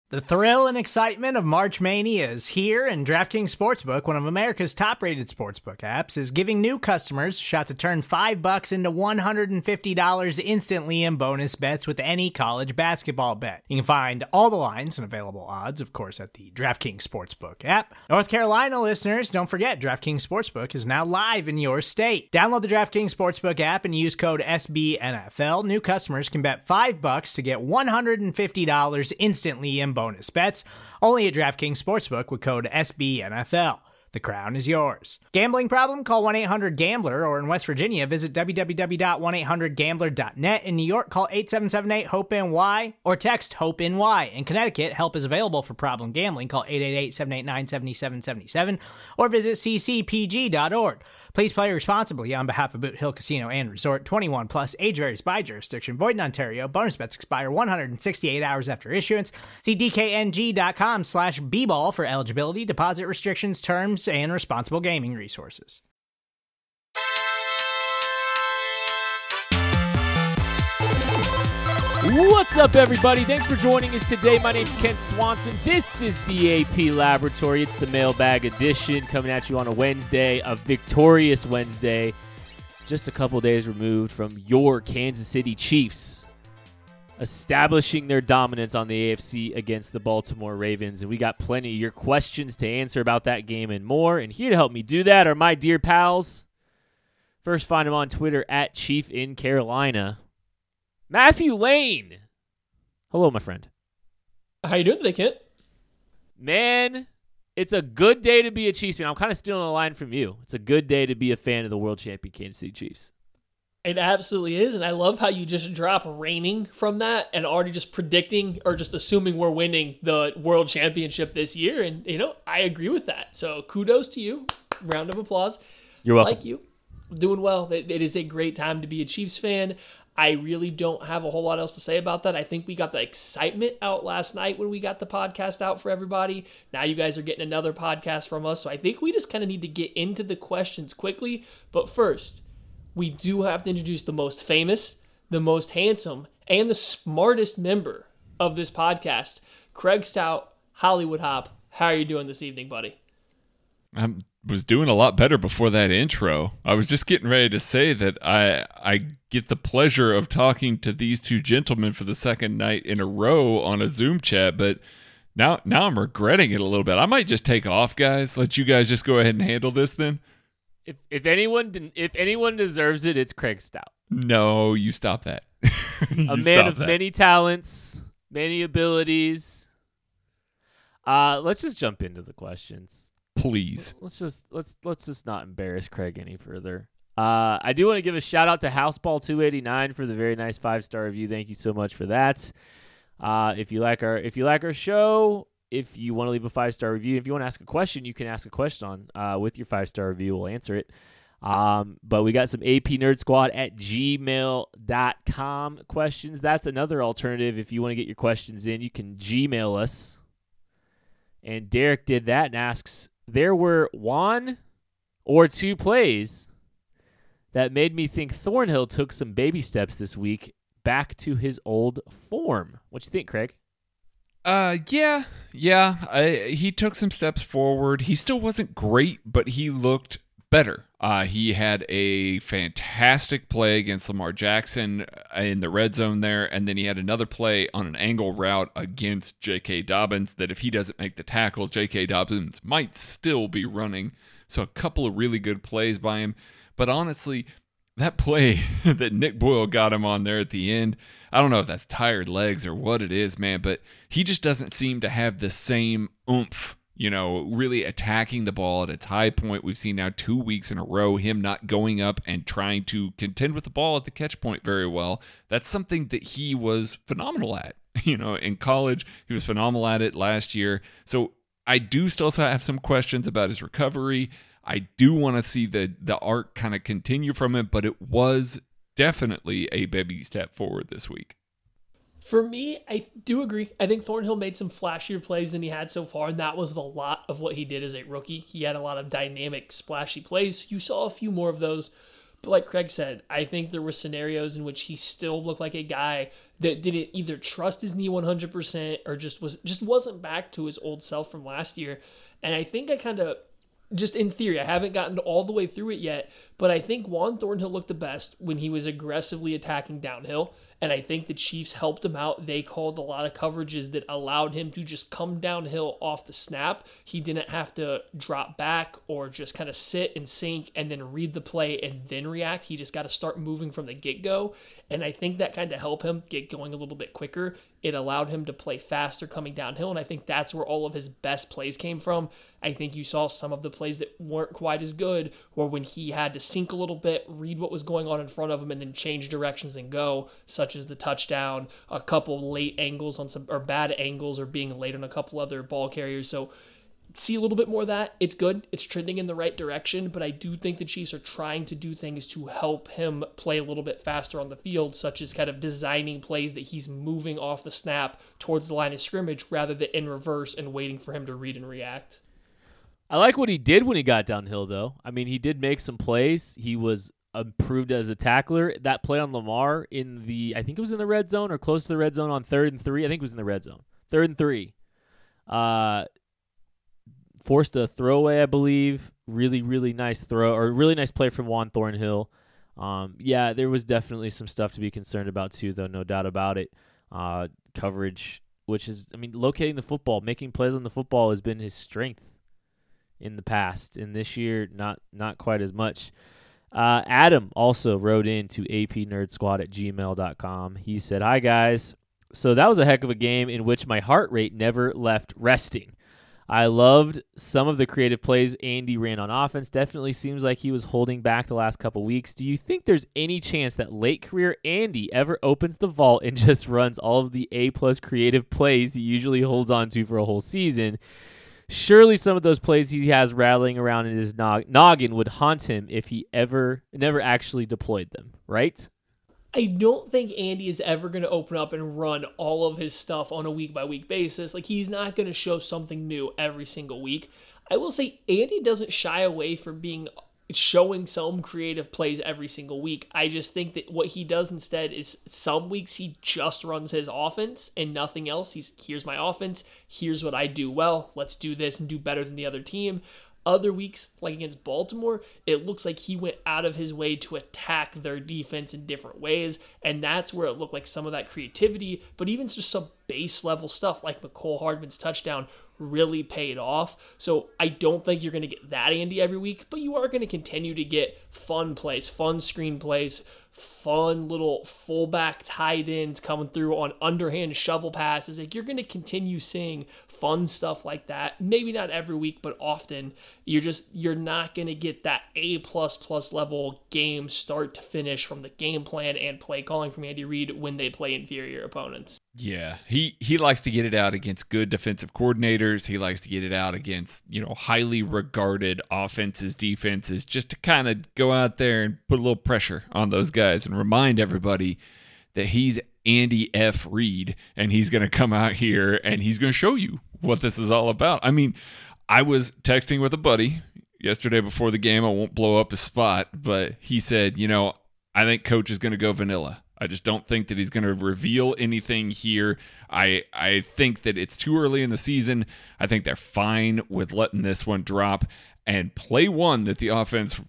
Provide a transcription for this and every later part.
The thrill and excitement of March Mania is here, and DraftKings Sportsbook, one of America's top-rated sportsbook apps, is giving new customers a shot to turn $5 into $150 instantly in bonus bets with any college basketball bet. You can find all the lines and available odds, of course, at the DraftKings Sportsbook app. North Carolina listeners, don't forget, DraftKings Sportsbook is now live in your state. Download the DraftKings Sportsbook app and use code SBNFL. New customers can bet $5 to get $150 instantly in bonus bets, only at DraftKings Sportsbook with code SBNFL. The crown is yours. Gambling problem? Call 1-800-GAMBLER, or in West Virginia, visit www.1800gambler.net. In New York, call 877-8-HOPE-NY or text HOPE-NY. In Connecticut, help is available for problem gambling. Call 888-789-7777 or visit ccpg.org. Please play responsibly on behalf of Boot Hill Casino and Resort. 21 plus, age varies by jurisdiction. Void in Ontario. Bonus bets expire 168 hours after issuance. See dkng.com/bball for eligibility, deposit restrictions, terms, and responsible gaming resources. What's up, everybody? Thanks for joining us today. My name's Kent Swanson. This is the AP Laboratory. It's the mailbag edition coming at you on a Wednesday, a victorious Wednesday, just a couple days removed from your Kansas City Chiefs establishing their dominance on the AFC against the Baltimore Ravens. And we got plenty of your questions to answer about that game and more. And here to help me do that are my dear pals. First, find them on Twitter at Chief in Carolina. Matthew Lane. Hello, my friend. How you doing today, Kent? Man, it's a good day to be a Chiefs fan. I'm kind of stealing a line from you. It's a good day to be a fan of the world champion Kansas City Chiefs. It absolutely is, and I love how you just drop reigning from that and already just predicting or just assuming we're winning the world championship this year. And, I agree with that. So kudos to you. Round of applause. You're welcome. Like you. Doing well. It is a great time to be a Chiefs fan. I really don't have a whole lot else to say about that. I think we got the excitement out last night when we got the podcast out for everybody. Now you guys are getting another podcast from us. So I think we just kind of need to get into the questions quickly. But first, we do have to introduce the most famous, the most handsome, and the smartest member of this podcast, Craig Stout, Hollywood Hop. How are you doing this evening, buddy? I was doing a lot better before that intro. I was just getting ready to say that I get the pleasure of talking to these two gentlemen for the second night in a row on a Zoom chat, but now I'm regretting it a little bit. I might just take off, guys. Let you guys just go ahead and handle this then. If anyone deserves it, it's Craig Stout. No, you stop that. A man of many talents, many abilities. Let's just jump into the questions. Please. Let's just not embarrass Craig any further. I do want to give a shout out to Houseball289 for the very nice 5-star review. Thank you so much for that. If you like our show, if you want to leave a 5-star review, if you want to ask a question, you can ask a question on with your 5-star review. We'll answer it. But we got some apnerdsquad@gmail.com questions. That's another alternative. If you want to get your questions in, you can Gmail us. And Derek did that and asks, there were one or two plays that made me think Thornhill took some baby steps this week back to his old form. What you think, Craig? Yeah. He took some steps forward. He still wasn't great, but he looked better. He had a fantastic play against Lamar Jackson in the red zone there, and then he had another play on an angle route against J.K. Dobbins that if he doesn't make the tackle, J.K. Dobbins might still be running. So a couple of really good plays by him. But honestly, that play that Nick Boyle got him on there at the end, I don't know if that's tired legs or what it is, man, but he just doesn't seem to have the same oomph, really attacking the ball at its high point. We've seen now 2 weeks in a row him not going up and trying to contend with the ball at the catch point very well. That's something that he was phenomenal at. In college, he was phenomenal at it last year. So I do still have some questions about his recovery. I do want to see the arc kind of continue from him, but it was definitely a baby step forward this week. For me, I do agree. I think Thornhill made some flashier plays than he had so far, and that was a lot of what he did as a rookie. He had a lot of dynamic, splashy plays. You saw a few more of those. But like Craig said, I think there were scenarios in which he still looked like a guy that didn't either trust his knee 100% or just wasn't back to his old self from last year. And I think I kind of, just in theory, I haven't gotten all the way through it yet, but I think Juan Thornhill looked the best when he was aggressively attacking downhill. And I think the Chiefs helped him out. They called a lot of coverages that allowed him to just come downhill off the snap. He didn't have to drop back or just kind of sit and sink and then read the play and then react. He just got to start moving from the get-go. And I think that kind of helped him get going a little bit quicker. It allowed him to play faster coming downhill. And I think that's where all of his best plays came from. I think you saw some of the plays that weren't quite as good, or when he had to sink a little bit, read what was going on in front of him, and then change directions and go, such as the touchdown, a couple late angles on some, or bad angles, or being late on a couple other ball carriers. So see a little bit more of that. It's good. It's trending in the right direction, but I do think the Chiefs are trying to do things to help him play a little bit faster on the field, such as kind of designing plays that he's moving off the snap towards the line of scrimmage rather than in reverse and waiting for him to read and react. I like what he did when he got downhill, though. I mean, he did make some plays. He was improved as a tackler. That play on Lamar I think it was in the red zone or close to the red zone on 3rd and 3. I think it was in the red zone. 3rd and 3. Forced a throwaway, I believe. Really, really nice throw, or really nice play from Juan Thornhill. Yeah, there was definitely some stuff to be concerned about too, though, no doubt about it. Coverage, which is, I mean, locating the football, making plays on the football has been his strength in the past. And this year, not quite as much. Adam also wrote in to apnerdsquad@gmail.com. He said, "Hi, guys. So that was a heck of a game in which my heart rate never left resting. I loved some of the creative plays Andy ran on offense. Definitely seems like he was holding back the last couple weeks. Do you think there's any chance that late career Andy ever opens the vault and just runs all of the A-plus creative plays he usually holds on to for a whole season? Surely some of those plays he has rattling around in his noggin would haunt him if he never actually deployed them, right?" I don't think Andy is ever going to open up and run all of his stuff on a week-by-week basis. Like, he's not going to show something new every single week. I will say Andy doesn't shy away from showing some creative plays every single week. I just think that what he does instead is some weeks he just runs his offense and nothing else. Here's my offense. Here's what I do well. Let's do this and do better than the other team. Other weeks, like against Baltimore, it looks like he went out of his way to attack their defense in different ways, and that's where it looked like some of that creativity, but even just some base level stuff like Mecole Hardman's touchdown really paid off. So I don't think you're going to get that Andy every week, but you are going to continue to get fun plays, fun screen plays, fun little fullback tight ends coming through on underhand shovel passes. Like, you're going to continue seeing fun stuff like that. Maybe not every week, but often. You're not going to get that A++ level game start to finish from the game plan and play calling from Andy Reid when they play inferior opponents. Yeah, he likes to get it out against good defensive coordinators. He likes to get it out against, highly regarded offenses, defenses, just to kind of go out there and put a little pressure on those guys and remind everybody that he's Andy F. Reid and he's going to come out here and he's going to show you what this is all about. I mean, I was texting with a buddy yesterday before the game. I won't blow up his spot, but he said, I think Coach is going to go vanilla. I just don't think that he's going to reveal anything here. I think that it's too early in the season. I think they're fine with letting this one drop. And play one that the offense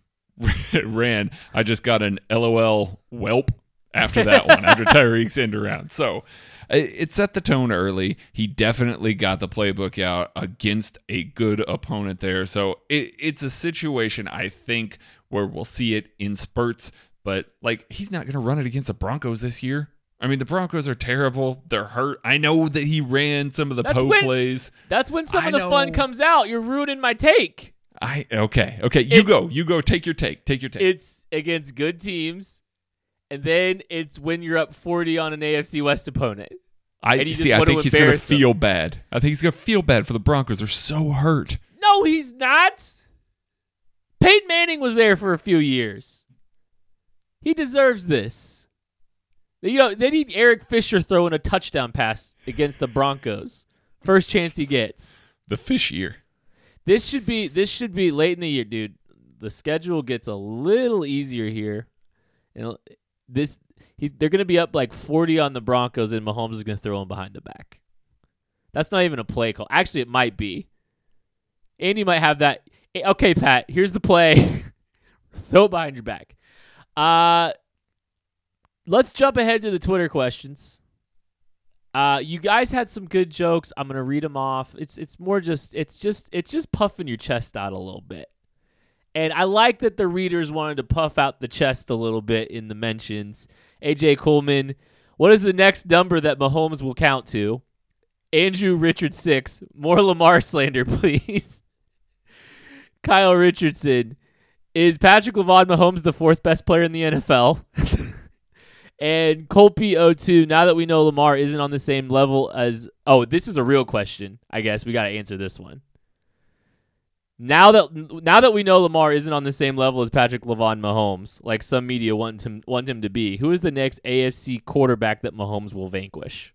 ran, I just got an LOL whelp after that one, after Tyreek's end around. So it set the tone early. He definitely got the playbook out against a good opponent there. So it's a situation, I think, where we'll see it in spurts. But, he's not going to run it against the Broncos this year. I mean, the Broncos are terrible. They're hurt. I know that he ran some of the plays. That's when some of the fun comes out. You're ruining my take. Okay. You go. Take your take. It's against good teams, and then it's when you're up 40 on an AFC West opponent. I think he's going to feel bad. I think he's going to feel bad for the Broncos. They're so hurt. No, he's not. Peyton Manning was there for a few years. He deserves this. They need Eric Fisher throwing a touchdown pass against the Broncos. First chance he gets. The fish year. This should be late in the year, dude. the schedule gets a little easier here. And they're going to be up like 40 on the Broncos, and Mahomes is going to throw him behind the back. That's not even a play call. Actually, it might be. Andy might have that. Okay, Pat, here's the play. Throw it behind your back. Let's jump ahead to the Twitter questions. You guys had some good jokes. I'm gonna read them off. It's just puffing your chest out a little bit, and I like that the readers wanted to puff out the chest a little bit in the mentions. AJ Coleman, what is the next number that Mahomes will count to? Andrew Richard 6. More Lamar slander, please. Kyle Richardson, is Patrick Lavon Mahomes the fourth best player in the NFL? And Colpy02, now that we know Lamar isn't on the same level as... Oh, this is a real question. I guess we got to answer this one. Now that we know Lamar isn't on the same level as Patrick Lavon Mahomes, like some media want him to be, who is the next AFC quarterback that Mahomes will vanquish?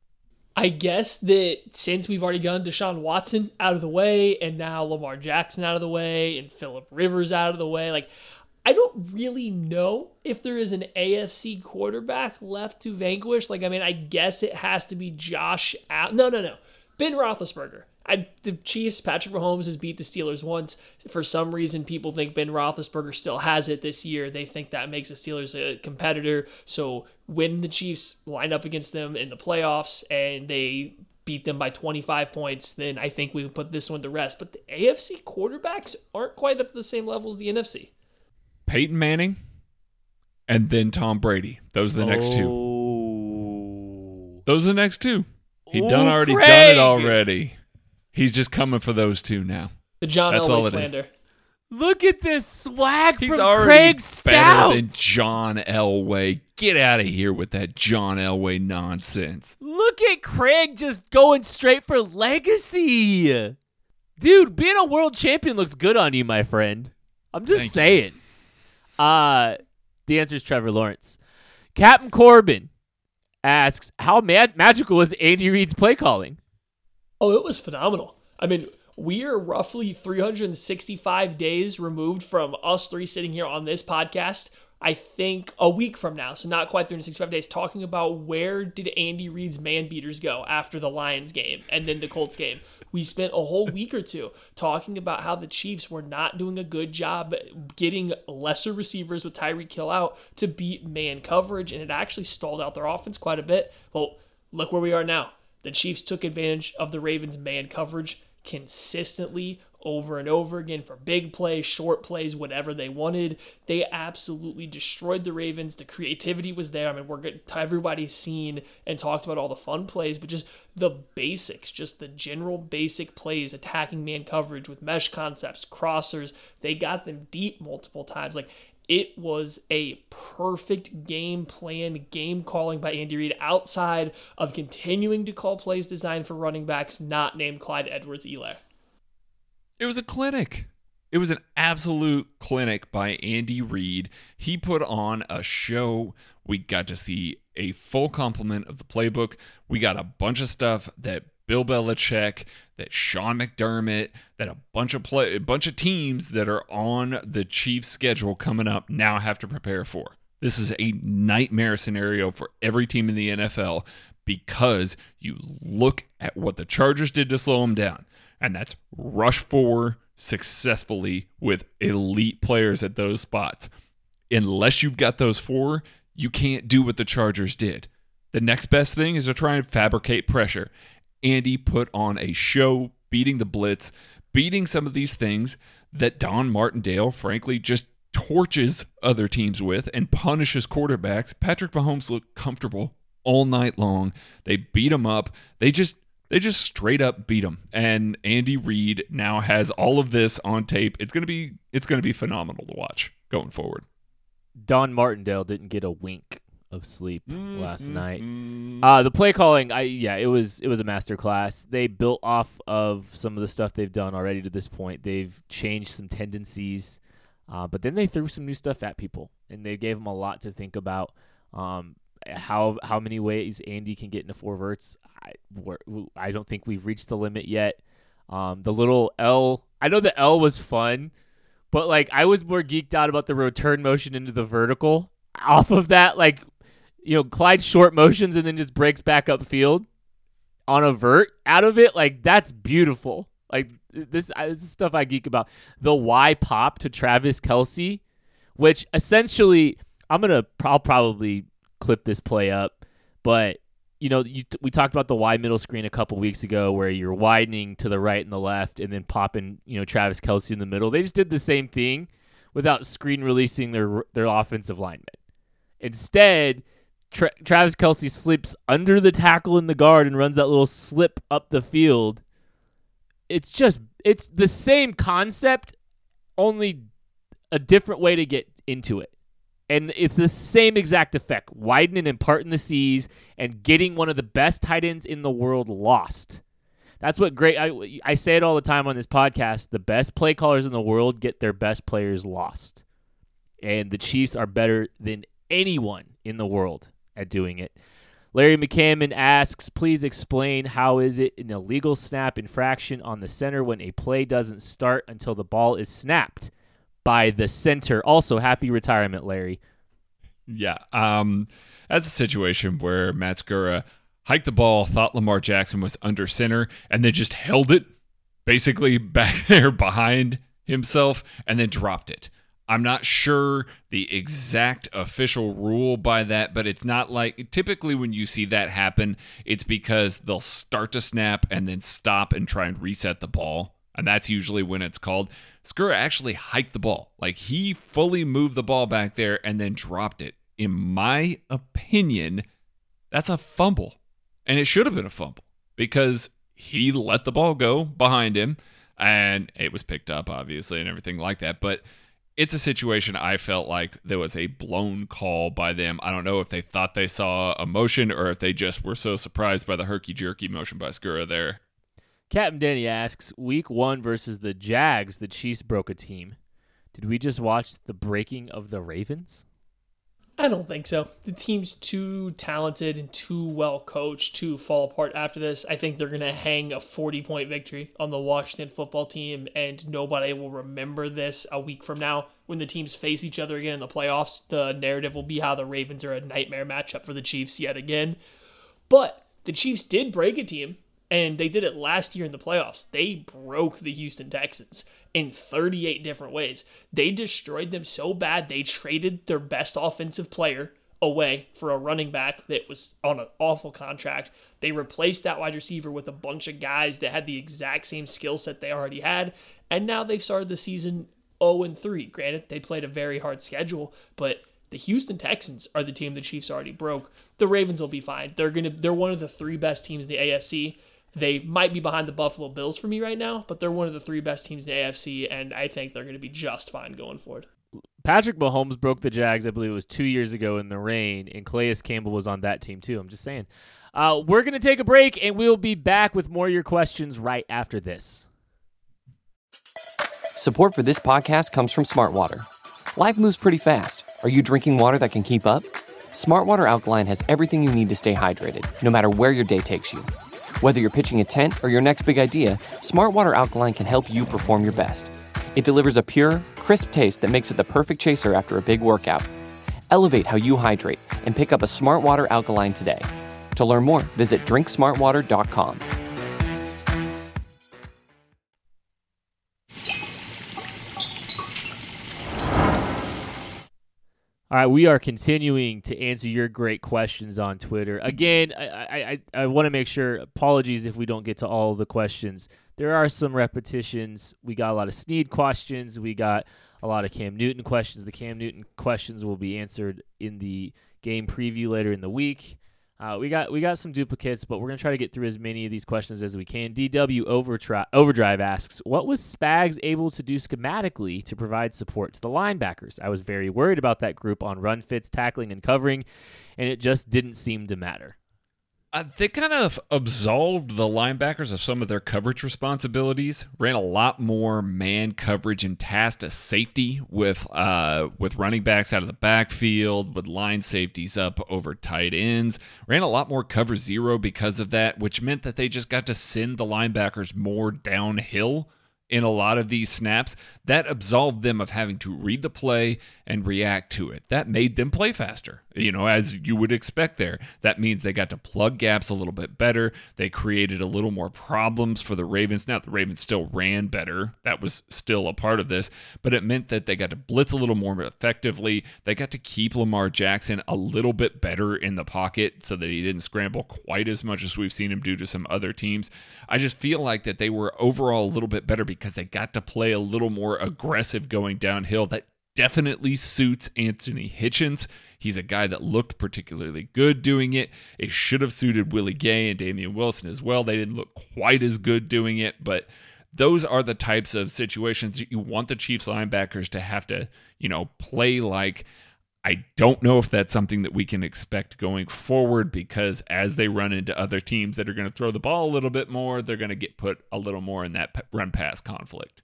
I guess that since we've already gotten Deshaun Watson out of the way, and now Lamar Jackson out of the way, and Phillip Rivers out of the way, like, I don't really know if there is an AFC quarterback left to vanquish. Like, I mean, I guess it has to be Josh Allen. No. Ben Roethlisberger. The Chiefs, Patrick Mahomes has beat the Steelers once. For some reason, people think Ben Roethlisberger still has it this year. They think that makes the Steelers a competitor. So when the Chiefs line up against them in the playoffs and they beat them by 25 points, then I think we would put this one to rest. But the AFC quarterbacks aren't quite up to the same level as the NFC. Peyton Manning and then Tom Brady. Those are the next two. Those are the next two. He already done it already. He's just coming for those two now. The John Elway slander. Look at this swag He's from already Craig Stout. better than John Elway. Get out of here with that John Elway nonsense. Look at Craig just going straight for legacy. Dude, being a world champion looks good on you, my friend. I'm just saying. The answer is Trevor Lawrence. Captain Corbin asks, how magical was Andy Reid's play calling? Oh, it was phenomenal. I mean, we are roughly 365 days removed from us three sitting here on this podcast, I think a week from now, so not quite 365 days, talking about where did Andy Reid's man beaters go after the Lions game and then the Colts game. We spent a whole week or two talking about how the Chiefs were not doing a good job getting lesser receivers with Tyreek Hill out to beat man coverage, and it actually stalled out their offense quite a bit. Well, look where we are now. The Chiefs took advantage of the Ravens' man coverage consistently over and over again for big plays, short plays, whatever they wanted. They absolutely destroyed the Ravens. The creativity was there. I mean, everybody's seen and talked about all the fun plays, but just the basics, just the general basic plays, attacking man coverage with mesh concepts, crossers. They got them deep multiple times. Like, it was a perfect game plan, game calling by Andy Reid outside of continuing to call plays designed for running backs not named Clyde Edwards-Helaire. It was a clinic. It was an absolute clinic by Andy Reid. He put on a show. We got to see a full complement of the playbook. We got a bunch of stuff that Bill Belichick, that Sean McDermott, that a bunch of teams that are on the Chiefs' schedule coming up now have to prepare for. This is a nightmare scenario for every team in the NFL because you look at what the Chargers did to slow them down, and that's rush forward successfully with elite players at those spots. Unless you've got those four, you can't do what the Chargers did. The next best thing is to try and fabricate pressure. Andy put on a show, beating the blitz, beating some of these things that Don Martindale, frankly, just torches other teams with and punishes quarterbacks. Patrick Mahomes looked comfortable all night long. They beat him up. They just straight up beat him. And Andy Reid now has all of this on tape. It's gonna be phenomenal to watch going forward. Don Martindale didn't get a wink of sleep last night. The play calling, it was a masterclass. They built off of some of the stuff they've done already to this point. They've changed some tendencies, but then they threw some new stuff at people, and they gave them a lot to think about. How many ways Andy can get into four verts? I don't think we've reached the limit yet. The little L, I know the L was fun, But like I was more geeked out about the return motion into the vertical off of that, like, you know, Clyde short motions and then just breaks back upfield on a vert out of it. Like, that's beautiful. Like, this is stuff I geek about. The Y pop to Travis Kelce, which essentially, I'll probably clip this play up, but you know, we talked about the Y middle screen a couple weeks ago where you're widening to the right and the left and then popping, you know, Travis Kelce in the middle. They just did the same thing without screen releasing their offensive linemen. Instead, Travis Kelce slips under the tackle in the guard and runs that little slip up the field. It's the same concept, only a different way to get into it. And it's the same exact effect, widening and parting the seas and getting one of the best tight ends in the world lost. That's what I say it all the time on this podcast. The best play callers in the world get their best players lost. And the Chiefs are better than anyone in the world at doing it. Larry McCammon asks, please explain how is it an illegal snap infraction on the center when a play doesn't start until the ball is snapped by the center. Also, happy retirement, Larry. Yeah, that's a situation where Matt Skura hiked the ball, thought Lamar Jackson was under center, and then just held it basically back there behind himself and then dropped it. I'm not sure the exact official rule by that, but it's not like typically when you see that happen, it's because they'll start to snap and then stop and try and reset the ball. And that's usually when it's called. Skura actually hiked the ball. Like, he fully moved the ball back there and then dropped it. In my opinion, that's a fumble. And it should have been a fumble because he let the ball go behind him and it was picked up, obviously, and everything like that. But it's a situation I felt like there was a blown call by them. I don't know if they thought they saw a motion or if they just were so surprised by the herky-jerky motion by Skura there. Captain Denny asks, Week 1 versus the Jags, the Chiefs broke a team. Did we just watch the breaking of the Ravens? I don't think so. The team's too talented and too well coached to fall apart after this. I think they're going to hang a 40-point victory on the Washington football team, and nobody will remember this a week from now. When the teams face each other again in the playoffs, the narrative will be how the Ravens are a nightmare matchup for the Chiefs yet again. But the Chiefs did break a team, and they did it last year in the playoffs. They broke the Houston Texans in 38 different ways. They destroyed them so bad, they traded their best offensive player away for a running back that was on an awful contract. They replaced that wide receiver with a bunch of guys that had the exact same skill set they already had, and now they've started the season 0-3. Granted, they played a very hard schedule, but the Houston Texans are the team the Chiefs already broke. The Ravens will be fine. They're one of the 3 best teams in the AFC. They might be behind the Buffalo Bills for me right now, but they're one of the 3 best teams in the AFC, and I think they're going to be just fine going forward. Patrick Mahomes broke the Jags, I believe it was 2 years ago in the rain, and Calais Campbell was on that team too. I'm just saying. We're going to take a break, and we'll be back with more of your questions right after this. Support for this podcast comes from Smartwater. Life moves pretty fast. Are you drinking water that can keep up? Smartwater Alkaline has everything you need to stay hydrated, no matter where your day takes you. Whether you're pitching a tent or your next big idea, Smartwater Alkaline can help you perform your best. It delivers a pure, crisp taste that makes it the perfect chaser after a big workout. Elevate how you hydrate and pick up a Smartwater Alkaline today. To learn more, visit drinksmartwater.com. All right, we are continuing to answer your great questions on Twitter. Again, I want to make sure, apologies if we don't get to all the questions. There are some repetitions. We got a lot of Snead questions. We got a lot of Cam Newton questions. The Cam Newton questions will be answered in the game preview later in the week. We got some duplicates, but we're going to try to get through as many of these questions as we can. DW Overdrive asks, what was Spags able to do schematically to provide support to the linebackers? I was very worried about that group on run fits, tackling, and covering, and it just didn't seem to matter. They kind of absolved the linebackers of some of their coverage responsibilities, ran a lot more man coverage and tasked a safety with running backs out of the backfield, with line safeties up over tight ends, ran a lot more cover zero because of that, which meant that they just got to send the linebackers more downhill in a lot of these snaps, that absolved them of having to read the play and react to it. That made them play faster, as you would expect there. That means they got to plug gaps a little bit better. They created a little more problems for the Ravens. Now, the Ravens still ran better. That was still a part of this, but it meant that they got to blitz a little more effectively. They got to keep Lamar Jackson a little bit better in the pocket so that he didn't scramble quite as much as we've seen him do to some other teams. I just feel like that they were overall a little bit better because they got to play a little more aggressive going downhill. That definitely suits Anthony Hitchens. He's a guy that looked particularly good doing it. It should have suited Willie Gay and Damian Wilson as well. They didn't look quite as good doing it, but those are the types of situations that you want the Chiefs linebackers to have to, play like. I don't know if that's something that we can expect going forward, because as they run into other teams that are going to throw the ball a little bit more, they're going to get put a little more in that run-pass conflict.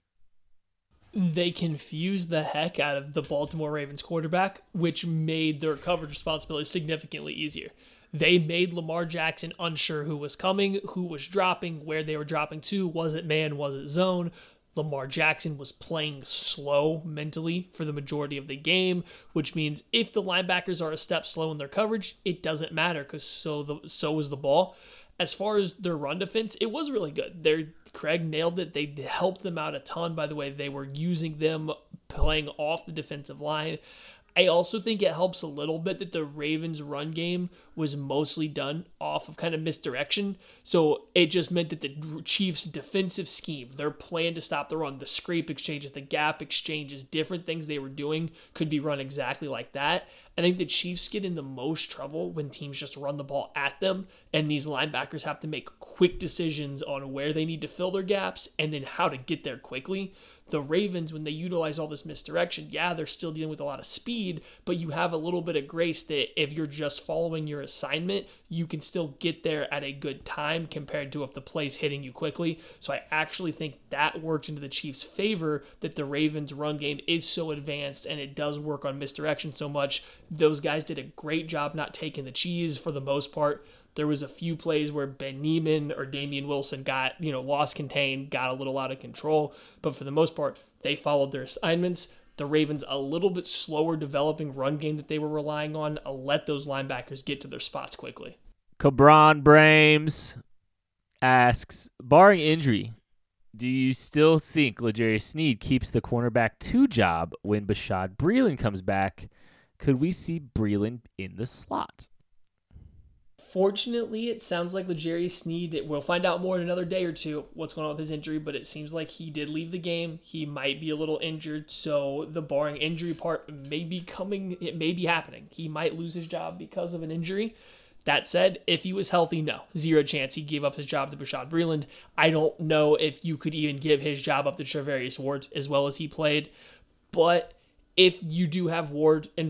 They confused the heck out of the Baltimore Ravens quarterback, which made their coverage responsibility significantly easier. They made Lamar Jackson unsure who was coming, who was dropping, where they were dropping to. Was it man? Was it zone? Lamar Jackson was playing slow mentally for the majority of the game, which means if the linebackers are a step slow in their coverage, it doesn't matter because so was the ball. As far as their run defense, it was really good. Craig nailed it. They helped them out a ton, by the way. They were using them playing off the defensive line. I also think it helps a little bit that the Ravens' run game was mostly done off of kind of misdirection. So it just meant that the Chiefs' defensive scheme, their plan to stop the run, the scrape exchanges, the gap exchanges, different things they were doing could be run exactly like that. I think the Chiefs get in the most trouble when teams just run the ball at them, and these linebackers have to make quick decisions on where they need to fill their gaps and then how to get there quickly. The Ravens, when they utilize all this misdirection, they're still dealing with a lot of speed, but you have a little bit of grace that if you're just following your assignment, you can still get there at a good time compared to if the play's hitting you quickly. So I actually think that works into the Chiefs' favor, that the Ravens' run game is so advanced and it does work on misdirection so much. Those guys did a great job not taking the cheese for the most part. There was a few plays where Ben Neiman or Damian Wilson got, lost contained, got a little out of control. But for the most part, they followed their assignments. The Ravens, a little bit slower developing run game that they were relying on, let those linebackers get to their spots quickly. Cabron Brames asks, barring injury, do you still think L'Jarius Sneed keeps the cornerback 2 job when Bashaud Breeland comes back? Could we see Breeland in the slot? Fortunately, it sounds like L'Jarius Sneed, we'll find out more in another day or two what's going on with his injury, but it seems like he did leave the game. He might be a little injured, so the barring injury part may be coming. It may be happening. He might lose his job because of an injury. That said, if he was healthy, no. 0 chance he gave up his job to Bashaud Breeland. I don't know if you could even give his job up to Charvarius Ward as well as he played, but if you do have Ward and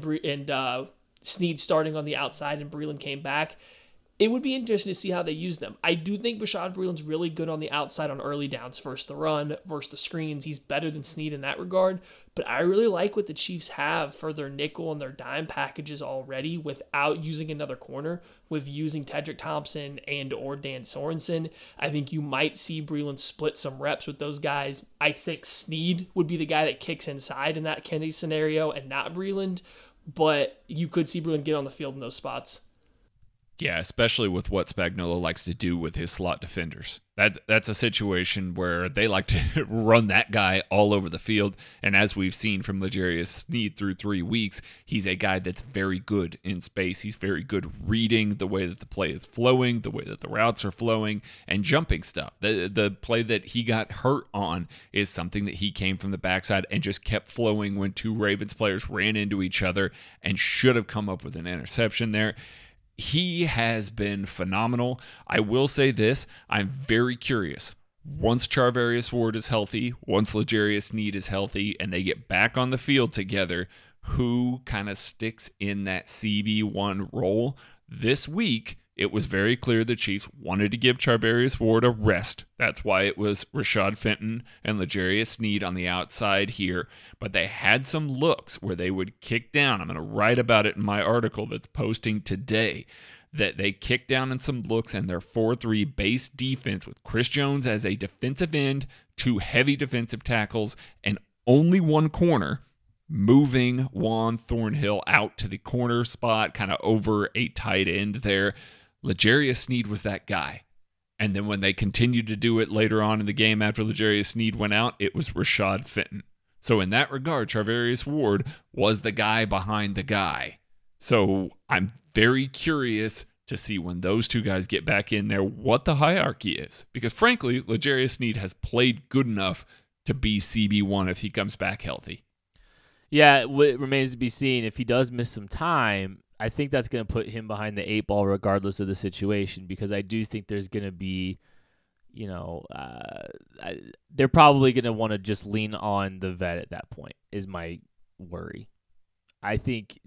Sneed starting on the outside and Breeland came back, it would be interesting to see how they use them. I do think Bashaud Breeland's really good on the outside on early downs versus the run, versus the screens. He's better than Sneed in that regard. But I really like what the Chiefs have for their nickel and their dime packages already without using another corner, with using Tedrick Thompson and or Dan Sorensen. I think you might see Breeland split some reps with those guys. I think Sneed would be the guy that kicks inside in that Kennedy scenario and not Breeland. But you could see Breeland get on the field in those spots. Yeah, especially with what Spagnuolo likes to do with his slot defenders. That's a situation where they like to run that guy all over the field. And as we've seen from L'Jarius Sneed through 3 weeks, he's a guy that's very good in space. He's very good reading the way that the play is flowing, the way that the routes are flowing, and jumping stuff. The play that he got hurt on is something that he came from the backside and just kept flowing when 2 Ravens players ran into each other and should have come up with an interception there. He has been phenomenal. I will say this, I'm very curious. Once Charvarius Ward is healthy, once L'Jarius Sneed is healthy, and they get back on the field together, who kind of sticks in that CB1 role? This week, it was very clear the Chiefs wanted to give Charvarius Ward a rest. That's why it was Rashad Fenton and L'Jarius Sneed on the outside here. But they had some looks where they would kick down. I'm going to write about it in my article that's posting today. that they kick down in some looks and their 4-3 base defense with Chris Jones as a defensive end, 2 heavy defensive tackles, and only one corner, moving Juan Thornhill out to the corner spot, kind of over a tight end there. L'Jarius Sneed was that guy. And then when they continued to do it later on in the game after L'Jarius Sneed went out, it was Rashad Fenton. So in that regard, Charvarius Ward was the guy behind the guy. So I'm very curious to see when those two guys get back in there what the hierarchy is. Because frankly, L'Jarius Sneed has played good enough to be CB1 if he comes back healthy. Yeah, it remains to be seen. If he does miss some time, I think that's going to put him behind the 8 ball regardless of the situation, because I do think there's going to be, they're probably going to want to just lean on the vet at that point is my worry. I think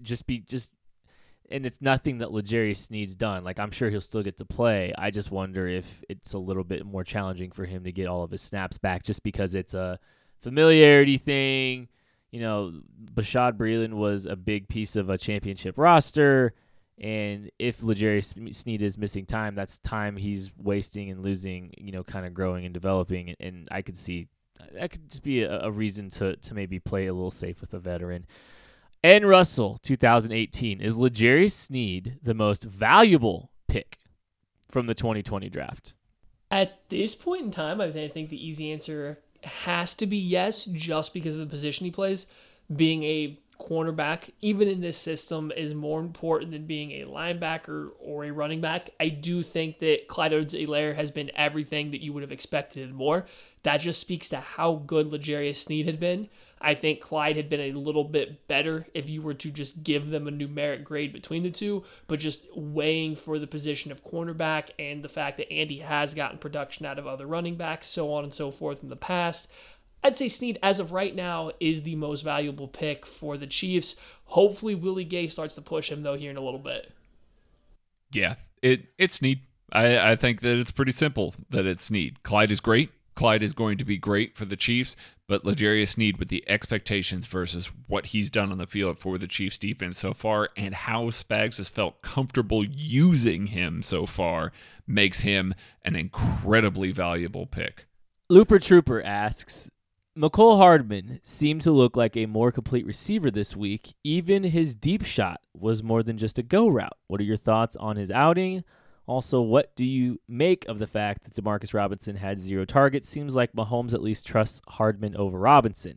and it's nothing that L'Jarius Sneed's done. Like, I'm sure he'll still get to play. I just wonder if it's a little bit more challenging for him to get all of his snaps back just because it's a familiarity thing. Bashaud Breeland was a big piece of a championship roster, and if L'Jarius Sneed is missing time, that's time he's wasting and losing, kind of growing and developing, and I could see that could just be a reason to maybe play a little safe with a veteran. And Russell, 2018, is L'Jarius Sneed the most valuable pick from the 2020 draft? At this point in time, I think the easy answer has to be yes, just because of the position he plays. Being a cornerback, even in this system, is more important than being a linebacker or a running back. I do think that Clyde Edwards-Helaire has been everything that you would have expected and more. That just speaks to how good L'Jarius Sneed had been. I think Clyde had been a little bit better if you were to just give them a numeric grade between the two, but just weighing for the position of cornerback and the fact that Andy has gotten production out of other running backs, so on and so forth in the past, I'd say Sneed, as of right now, is the most valuable pick for the Chiefs. Hopefully Willie Gay starts to push him, though, here in a little bit. Yeah, it's Sneed. I think that it's pretty simple that it's Sneed. Clyde is great. Clyde is going to be great for the Chiefs, but L'Jarius Sneed, with the expectations versus what he's done on the field for the Chiefs defense so far and how Spags has felt comfortable using him so far, makes him an incredibly valuable pick. Looper Trooper asks, Mecole Hardman seemed to look like a more complete receiver this week. Even his deep shot was more than just a go route. What are your thoughts on his outing? Also, what do you make of the fact that Demarcus Robinson had 0 targets? Seems like Mahomes at least trusts Hardman over Robinson.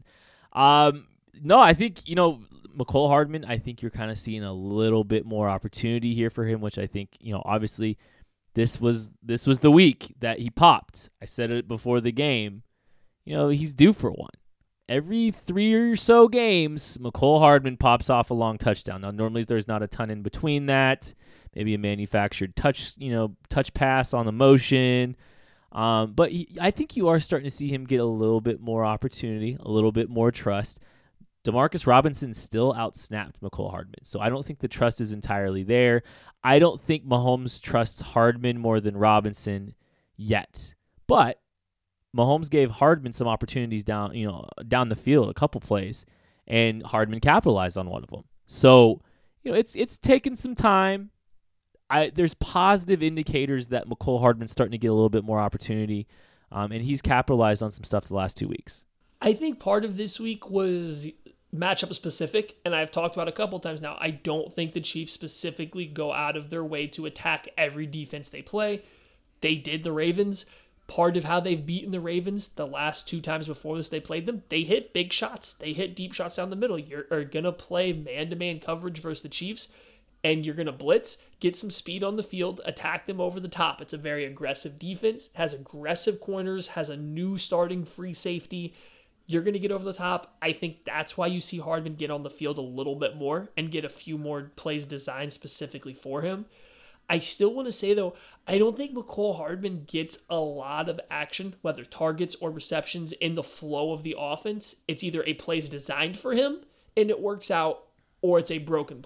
No, I think, Mecole Hardman, I think you're kind of seeing a little bit more opportunity here for him, which I think, obviously this was the week that he popped. I said it before the game. He's due for one. Every 3 or so games, Mecole Hardman pops off a long touchdown. Now, normally there's not a ton in between that. Maybe a manufactured touch pass on the motion. But I think you are starting to see him get a little bit more opportunity, a little bit more trust. Demarcus Robinson still outsnapped Mecole Hardman, so I don't think the trust is entirely there. I don't think Mahomes trusts Hardman more than Robinson yet. But Mahomes gave Hardman some opportunities down the field, a couple plays, and Hardman capitalized on one of them. So, it's taken some time. There's positive indicators that Mecole Hardman's starting to get a little bit more opportunity, and he's capitalized on some stuff the last 2 weeks. I think part of this week was matchup specific, and I've talked about a couple times now. I don't think the Chiefs specifically go out of their way to attack every defense they play. They did the Ravens. Part of how they've beaten the Ravens the last 2 times before this they played them, they hit big shots. They hit deep shots down the middle. You're going to play man-to-man coverage versus the Chiefs, and you're going to blitz, get some speed on the field, attack them over the top. It's a very aggressive defense, has aggressive corners, has a new starting free safety. You're going to get over the top. I think that's why you see Hardman get on the field a little bit more and get a few more plays designed specifically for him. I still want to say, though, I don't think Mecole Hardman gets a lot of action, whether targets or receptions, in the flow of the offense. It's either a play designed for him and it works out, or it's a broken play.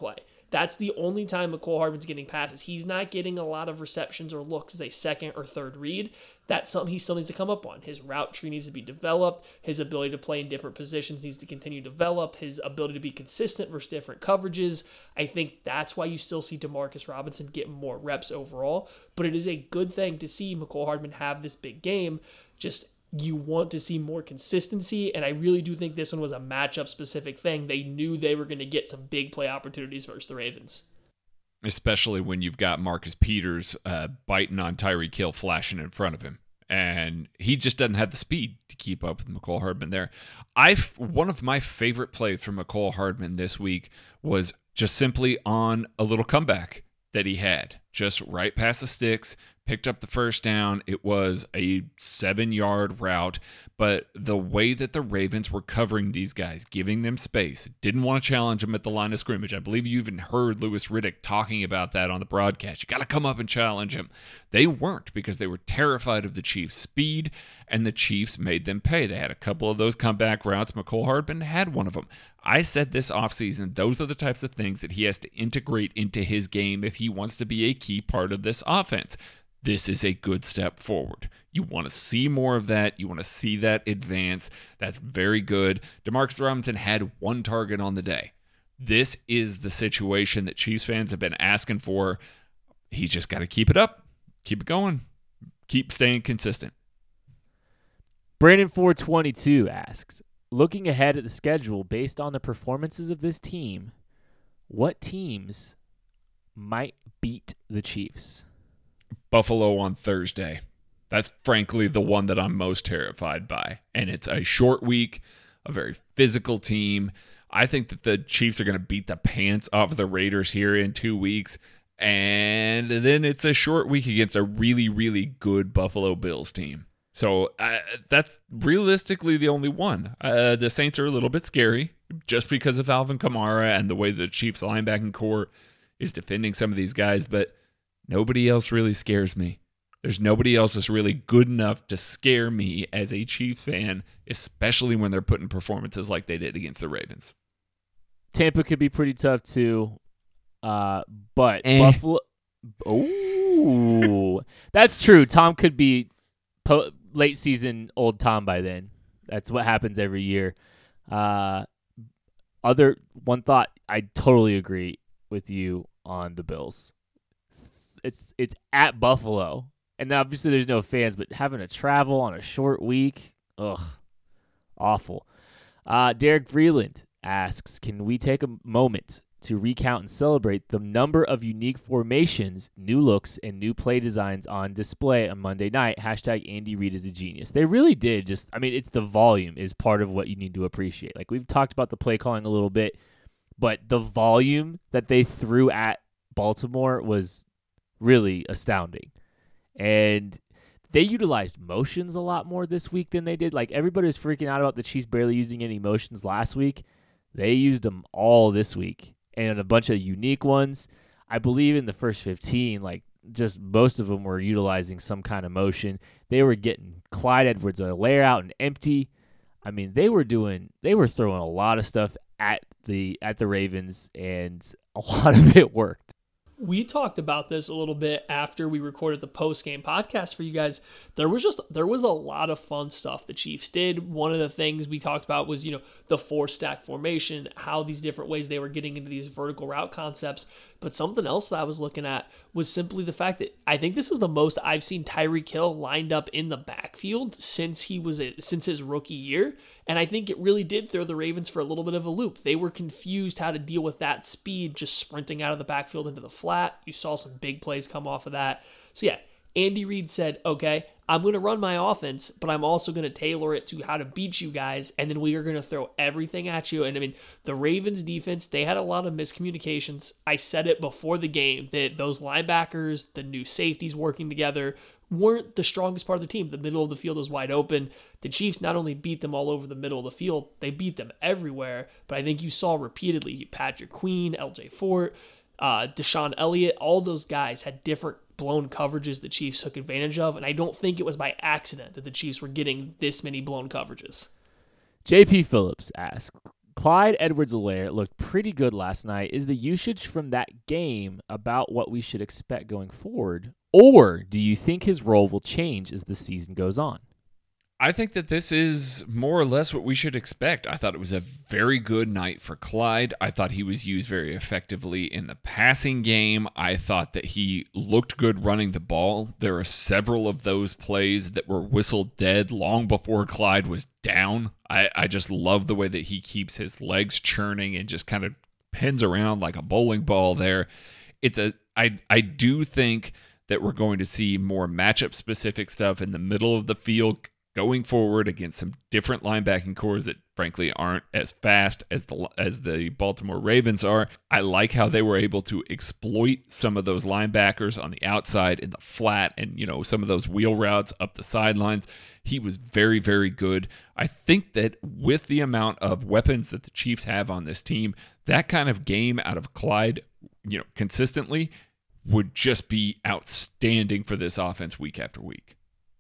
That's the only time Mecole Hardman's getting passes. He's not getting a lot of receptions or looks as a second or third read. That's something he still needs to come up on. His route tree needs to be developed. His ability to play in different positions needs to continue to develop. His ability to be consistent versus different coverages. I think that's why you still see Demarcus Robinson get more reps overall. But it is a good thing to see Mecole Hardman have this big game. Just you want to see more consistency, and I really do think this one was a matchup-specific thing. They knew they were going to get some big play opportunities versus the Ravens. Especially when you've got Marcus Peters biting on Tyreek Hill flashing in front of him. And he just doesn't have the speed to keep up with Mecole Hardman there. One of my favorite plays from Mecole Hardman this week was just simply on a little comeback that he had. Just right past the sticks, picked up the first down. It was a 7-yard route, but the way that the Ravens were covering these guys, giving them space, didn't want to challenge them at the line of scrimmage. I believe you even heard Louis Riddick talking about that on the broadcast. You got to come up and challenge him. They weren't, because they were terrified of the Chiefs' speed, and the Chiefs made them pay. They had a couple of those comeback routes. Mecole Hardman had one of them. I said this offseason, those are the types of things that he has to integrate into his game if he wants to be a key part of this offense. This is a good step forward. You want to see more of that. You want to see that advance. That's very good. Demarcus Robinson had 1 target on the day. This is the situation that Chiefs fans have been asking for. He's just got to keep it up, keep it going, keep staying consistent. Brandon 422 asks, looking ahead at the schedule based on the performances of this team, what teams might beat the Chiefs? Buffalo on Thursday. That's frankly the one that I'm most terrified by. And it's a short week, a very physical team. I think that the Chiefs are going to beat the pants off of the Raiders here in 2 weeks. And then it's a short week against a really, really good Buffalo Bills team. So that's realistically the only one. The Saints are a little bit scary just because of Alvin Kamara and the way the Chiefs linebacking core is defending some of these guys, but nobody else really scares me. There's nobody else that's really good enough to scare me as a Chiefs fan, especially when they're putting performances like they did against the Ravens. Tampa could be pretty tough too, but Buffalo. Oh, that's true. Tom could be late season old Tom by then. That's what happens every year. Other one thought, I totally agree with you on the Bills. It's at Buffalo, and obviously there's no fans, but having to travel on a short week, awful. Derek Vreeland asks, can we take a moment to recount and celebrate the number of unique formations, new looks, and new play designs on display on Monday night? Hashtag Andy Reid is a genius. They really did it's the volume is part of what you need to appreciate. Like, we've talked about the play calling a little bit, but the volume that they threw at Baltimore was really astounding. And they utilized motions a lot more this week than they did. Like, everybody was freaking out about the Chiefs barely using any motions last week. They used them all this week, and a bunch of unique ones. I believe in the first 15, just most of them were utilizing some kind of motion. They were getting Clyde Edwards-Helaire out and empty. I mean, they were throwing a lot of stuff at the Ravens, and a lot of it worked. We talked about this a little bit after we recorded the post-game podcast for you guys. There was a lot of fun stuff the Chiefs did. One of the things we talked about was, the 4-stack formation, how these different ways they were getting into these vertical route concepts. But something else that I was looking at was simply the fact that I think this was the most I've seen Tyreek Hill lined up in the backfield since his rookie year. And I think it really did throw the Ravens for a little bit of a loop. They were confused how to deal with that speed, just sprinting out of the backfield into the flat. You saw some big plays come off of that. So yeah, Andy Reid said, okay, I'm going to run my offense, but I'm also going to tailor it to how to beat you guys, and then we are going to throw everything at you. And I mean, the Ravens defense, they had a lot of miscommunications. I said it before the game that those linebackers, the new safeties working together, weren't the strongest part of the team. The middle of the field was wide open. The Chiefs not only beat them all over the middle of the field, they beat them everywhere. But I think you saw repeatedly Patrick Queen, LJ Fort, Deshaun Elliott, all those guys had different blown coverages the Chiefs took advantage of, and I don't think it was by accident that the Chiefs were getting this many blown coverages. JP Phillips asks, Clyde Edwards-Helaire looked pretty good last night. Is the usage from that game about what we should expect going forward? Or do you think his role will change as the season goes on? I think that this is more or less what we should expect. I thought it was a very good night for Clyde. I thought he was used very effectively in the passing game. I thought that he looked good running the ball. There are several of those plays that were whistled dead long before Clyde was down. I just love the way that he keeps his legs churning and just kind of pins around like a bowling ball there. I do think that we're going to see more matchup specific stuff in the middle of the field going forward against some different linebacking cores that frankly aren't as fast as the Baltimore Ravens are. I like how they were able to exploit some of those linebackers on the outside in the flat and, some of those wheel routes up the sidelines. He was very, very good. I think that with the amount of weapons that the Chiefs have on this team, that kind of game out of Clyde, consistently would just be outstanding for this offense week after week.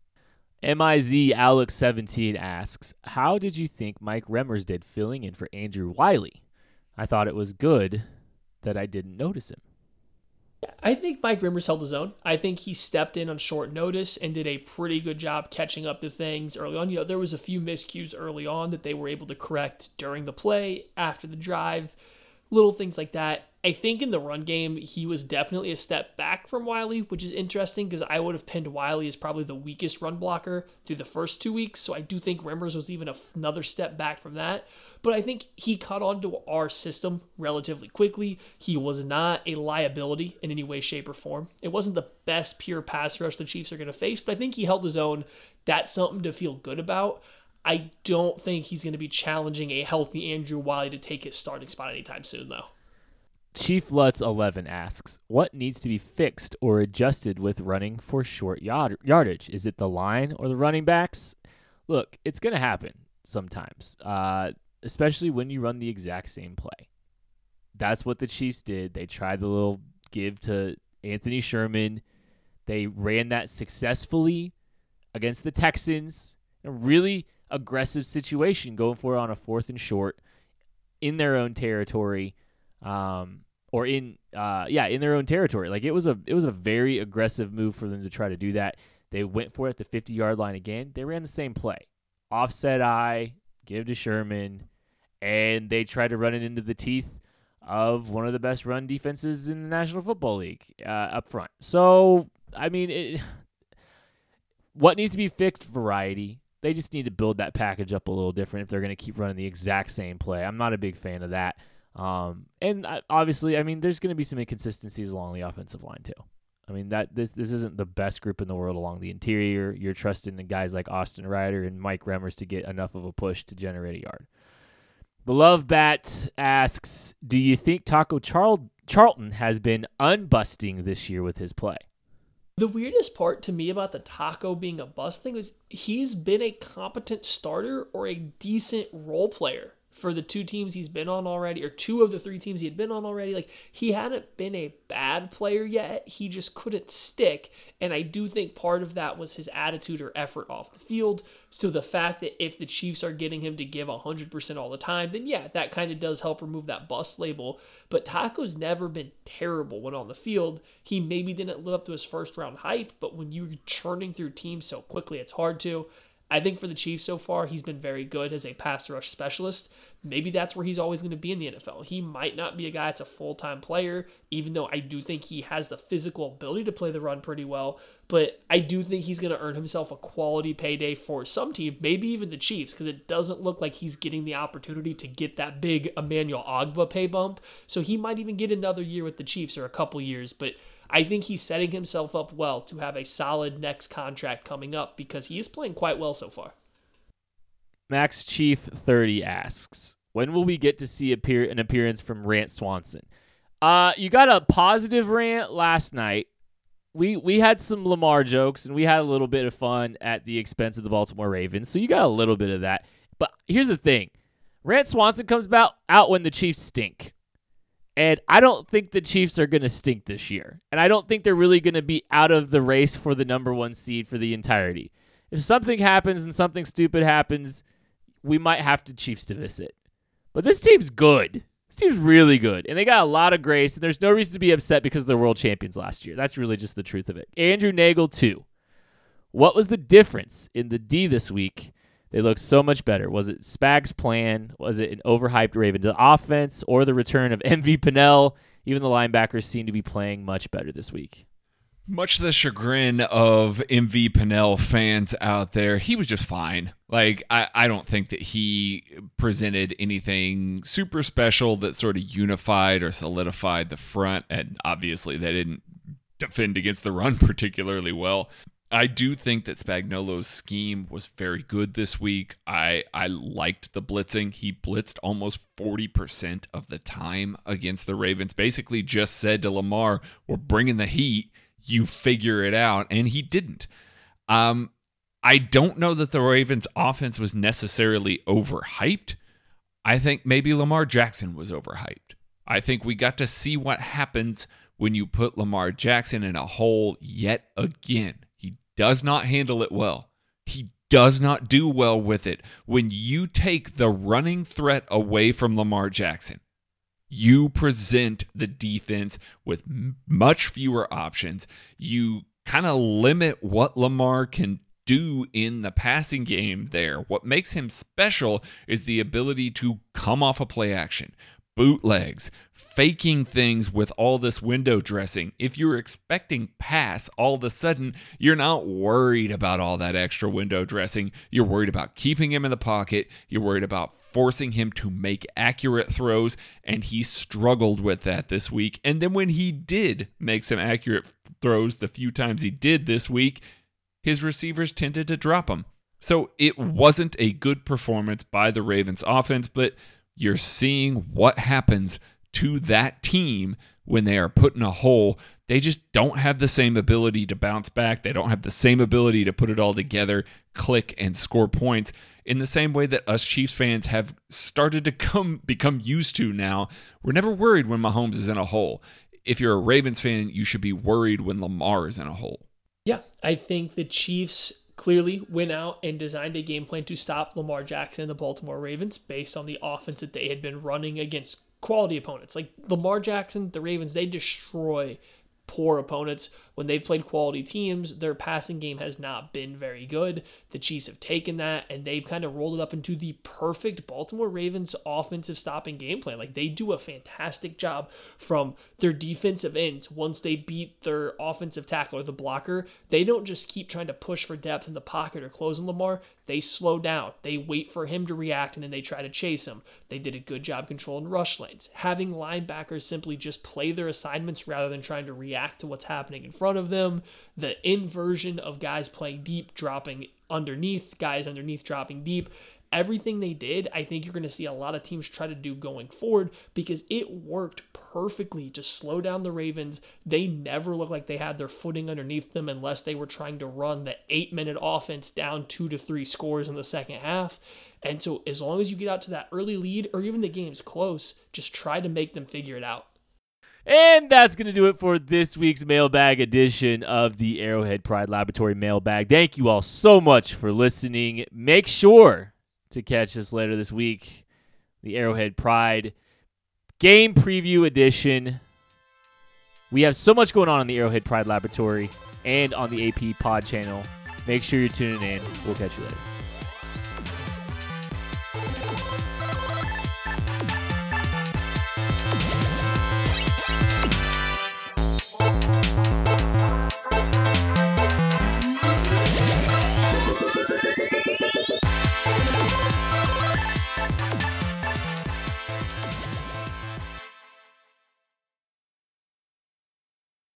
MIZ Alex17 asks, how did you think Mike Remmers did filling in for Andrew Wiley? I thought it was good that I didn't notice him. I think Mike Remmers held his own. I think he stepped in on short notice and did a pretty good job catching up to things early on. There was a few miscues early on that they were able to correct during the play, after the drive, little things like that. I think in the run game, he was definitely a step back from Wiley, which is interesting because I would have pinned Wiley as probably the weakest run blocker through the first 2 weeks. So I do think Remmers was even another step back from that. But I think he caught on to our system relatively quickly. He was not a liability in any way, shape, or form. It wasn't the best pure pass rush the Chiefs are going to face, but I think he held his own. That's something to feel good about. I don't think he's going to be challenging a healthy Andrew Wiley to take his starting spot anytime soon, though. Chief Lutz 11 asks, what needs to be fixed or adjusted with running for short yardage? Is it the line or the running backs? Look, it's going to happen sometimes, especially when you run the exact same play. That's what the Chiefs did. They tried the little give to Anthony Sherman. They ran that successfully against the Texans. A really aggressive situation going for it on a 4th and short in their own territory. In their own territory. Like it was a very aggressive move for them to try to do that. They went for it at the 50-yard line again. They ran the same play. Offset eye, give to Sherman, and they tried to run it into the teeth of one of the best run defenses in the National Football League up front. So, what needs to be fixed? Variety. They just need to build that package up a little different if they're going to keep running the exact same play. I'm not a big fan of that. Obviously, there's going to be some inconsistencies along the offensive line too. This isn't the best group in the world along the interior. You're trusting the guys like Austin Ryder and Mike Remmers to get enough of a push to generate a yard. The Love Bat asks, do you think Taco Charlton has been unbusting this year with his play? The weirdest part to me about the Taco being a bust thing is he's been a competent starter or a decent role player for the 2 teams he's been on already, or 2 of the 3 teams he had been on already. Like, he hadn't been a bad player yet. He just couldn't stick. And I do think part of that was his attitude or effort off the field. So the fact that if the Chiefs are getting him to give 100% all the time, then yeah, that kind of does help remove that bust label. But Taco's never been terrible when on the field. He maybe didn't live up to his first round hype, but when you're churning through teams so quickly, it's hard to. I think for the Chiefs so far, he's been very good as a pass rush specialist. Maybe that's where he's always going to be in the NFL. He might not be a guy that's a full-time player, even though I do think he has the physical ability to play the run pretty well. But I do think he's going to earn himself a quality payday for some team, maybe even the Chiefs, because it doesn't look like he's getting the opportunity to get that big Emmanuel Ogbah pay bump. So he might even get another year with the Chiefs or a couple years, but I think he's setting himself up well to have a solid next contract coming up because he is playing quite well so far. Max Chief 30 asks, when will we get to see an appearance from Rant Swanson? You got a positive rant last night. We had some Lamar jokes, and we had a little bit of fun at the expense of the Baltimore Ravens, so you got a little bit of that. But here's the thing. Rant Swanson comes out when the Chiefs stink. And I don't think the Chiefs are going to stink this year. And I don't think they're really going to be out of the race for the number 1 seed for the entirety. If something happens and something stupid happens, we might have to Chiefs to visit. But this team's good. This team's really good. And they got a lot of grace, and there's no reason to be upset because they're world champions last year. That's really just the truth of it. Andrew Nagel, too. What was the difference in the D this week? They looked so much better. Was it Spag's plan? Was it an overhyped Ravens offense or the return of MV Pennell? Even the linebackers seem to be playing much better this week. Much to the chagrin of MV Pennell fans out there, he was just fine. Like, I don't think that he presented anything super special that sort of unified or solidified the front, and obviously they didn't defend against the run particularly well. I do think that Spagnuolo's scheme was very good this week. I liked the blitzing. He blitzed almost 40% of the time against the Ravens. Basically just said to Lamar, we're bringing the heat. You figure it out. And he didn't. I don't know that the Ravens offense was necessarily overhyped. I think maybe Lamar Jackson was overhyped. I think we got to see what happens when you put Lamar Jackson in a hole yet again. Does not handle it well. He does not do well with it. When you take the running threat away from Lamar Jackson, you present the defense with much fewer options. You kind of limit what Lamar can do in the passing game there. What makes him special is the ability to come off a play action, bootlegs, faking things with all this window dressing. If you're expecting pass, all of a sudden, you're not worried about all that extra window dressing. You're worried about keeping him in the pocket. You're worried about forcing him to make accurate throws, and he struggled with that this week. And then when he did make some accurate throws the few times he did this week, his receivers tended to drop him. So it wasn't a good performance by the Ravens offense, but you're seeing what happens to that team when they are put in a hole. They just don't have the same ability to bounce back. They don't have the same ability to put it all together, click, and score points in the same way that us Chiefs fans have started to become used to now. We're never worried when Mahomes is in a hole. If you're a Ravens fan, you should be worried when Lamar is in a hole. Yeah, I think the Chiefs clearly went out and designed a game plan to stop Lamar Jackson and the Baltimore Ravens based on the offense that they had been running against quality opponents. Like Lamar Jackson, the Ravens, they destroy poor opponents. When they've played quality teams, their passing game has not been very good. The Chiefs have taken that and they've kind of rolled it up into the perfect Baltimore Ravens offensive stopping game plan. Like they do a fantastic job from their defensive ends. Once they beat their offensive tackle or the blocker, they don't just keep trying to push for depth in the pocket or close on Lamar. They slow down. They wait for him to react and then they try to chase him. They did a good job controlling rush lanes. Having linebackers simply just play their assignments rather than trying to react to what's happening in front of them. The inversion of guys playing deep, dropping underneath, guys underneath dropping deep. Everything they did, I think you're going to see a lot of teams try to do going forward because it worked perfectly to slow down the Ravens. They never looked like they had their footing underneath them unless they were trying to run the 8-minute offense down 2 to 3 scores in the second half. And so as long as you get out to that early lead or even the game's close, just try to make them figure it out. And that's going to do it for this week's mailbag edition of the Arrowhead Pride Laboratory mailbag. Thank you all so much for listening. Make sure to catch us later this week, the Arrowhead Pride game preview edition. We have so much going on the Arrowhead Pride Laboratory and on the AP Pod channel. Make sure you're tuning in. We'll catch you later.